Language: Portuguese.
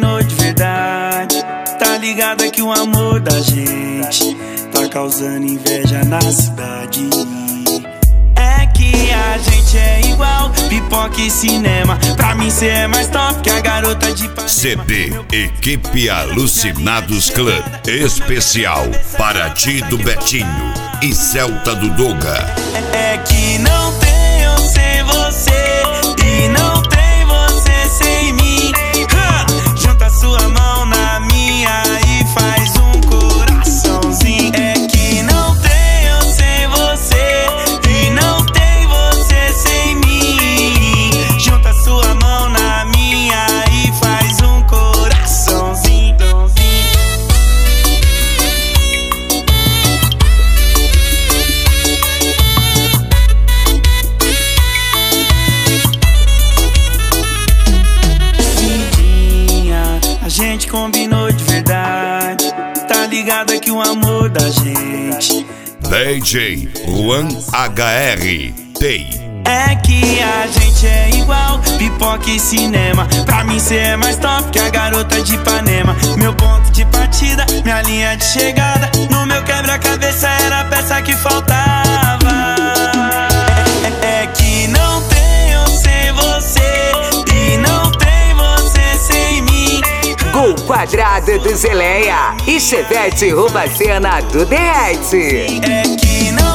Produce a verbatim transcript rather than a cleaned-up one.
combinou de verdade. Tá ligado que o amor da gente tá causando inveja na cidade. É que a gente é igual pipoca e cinema. Pra mim cê é mais top que a garota de Ipanema. C D Equipe Alucinados Clã especial Paraty do Betinho e Celta do Doga. É que não tem eu sem você e não tem você sem mim. Ha! Junta sua mão na minha e faz um coraçãozinho. É que não tem eu sem você e não tem você sem mim. Junta sua mão na minha e faz um coraçãozinho. A gente combinou de verdade. Tá ligado que o amor da gente D J Juan H R T. é que a gente é igual pipoca e cinema. Pra mim cê é mais top que a garota de Ipanema. Meu ponto de partida, minha linha de chegada. No meu quebra-cabeça era a peça que faltava. É, é que não tem eu sem você e não tem você sem mim. Gol Quadrado do Zeleia e Chevette Rubacena do Derrete. É que não